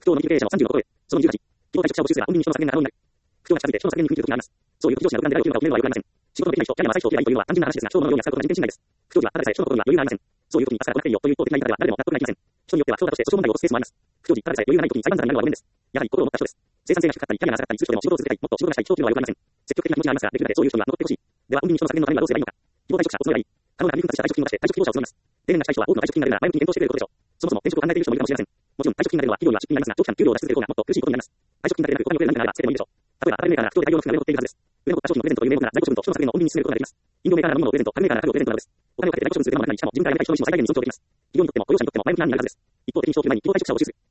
不当の利益経営者も35を超え、その20時、企業退職者を募集すれば本人に人の削減が可能になる。不当な時間で人の削減に踏み切る時があります。そういう不常識な独断で誰を決めるかを決めるのはよくありません。仕事のできない人、キャリアの浅い人を決めるのは良くないです。不当時はただでさえ人の心には余裕がありません。そういう時にただでさえ人の心には余裕がありません。さら行っていいよという一方的な言い方では誰でも納得がいきません。人によっては不当だとして訴訟問題を起こすケースもあります。不当時、ただでさえ余裕がない時に裁判沙汰になるのは悪いんです。やはり心を持った人です。生産性が低かったり、キャリアが浅かったりする人でも仕事を続けたい、もっと仕事がしたい人というのはよくありません。積極的な気持ちがありますが、できるだけそういう人には残ってほしい。では本人に人の削減のためにはどうすればいいのか。希望退職者を募ればいい。可能な振り分割した退職金を出して退職希望者を募ります。定年が近い人は多くの退職金が出るなら前向きに検討してくれることでしょう。そもそも転職を考えている人もいるかもしれません。もちろん退職金が出るのは企業には出費になりますが、長期間給料を出し続ける方がもっと苦しいことになります。退職金が出なくお金をくれるなんてならばつけてもいいでしょう。例えば、アパレルメーカーが不当で大量の服が売れ残っているはずです。売れ残った商品のプレゼントという名目なら在庫処分と人の削減の穏便に進めることができます。飲料メーカーなら飲み物をプレゼント、家具メーカーなら家具をプレゼントなどです。お金をかけて在庫処分する手間もかかり、しかも自分からやりたい人の意思も最大限に尊重できます。企業にとっても雇用者にとっても前向きな案になるはずです。一方的に人を切る前に企業退職者を募集する。